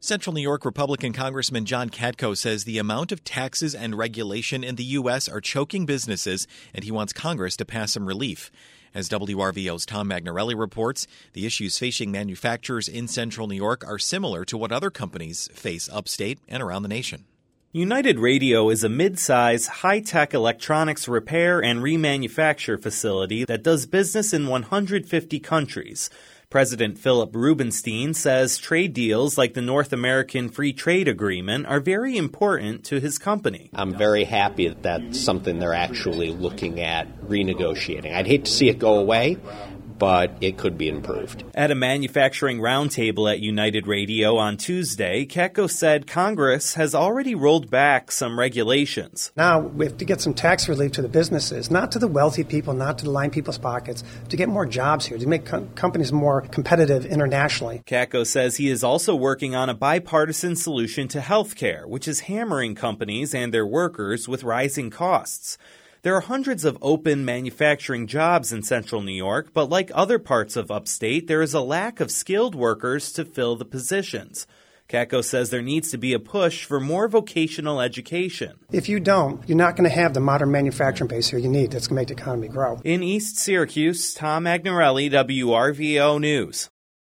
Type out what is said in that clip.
Central New York Republican Congressman John Katko says the amount of taxes and regulation in the U.S. are choking businesses, and he wants Congress to pass some relief. As WRVO's Tom Magnarelli reports, the issues facing manufacturers in Central New York are similar to what other companies face upstate and around the nation. United Radio is a mid-size, high-tech electronics repair and remanufacture facility that does business in 150 countries. President Philip Rubenstein says trade deals like the North American Free Trade Agreement are very important to his company. I'm very happy that that's something they're actually looking at renegotiating. I'd hate to see it go away, but it could be improved. At a manufacturing roundtable at United Radio on Tuesday, Katko said Congress has already rolled back some regulations. Now we have to get some tax relief to the businesses, not to the wealthy people, not to line people's pockets, to get more jobs here, to make companies more competitive internationally. Katko says he is also working on a bipartisan solution to health care, which is hammering companies and their workers with rising costs. There are hundreds of open manufacturing jobs in Central New York, but like other parts of upstate, there is a lack of skilled workers to fill the positions. Katko says there needs to be a push for more vocational education. If you don't, you're not going to have the modern manufacturing base here you need that's going to make the economy grow. In East Syracuse, Tom Magnarelli, WRVO News.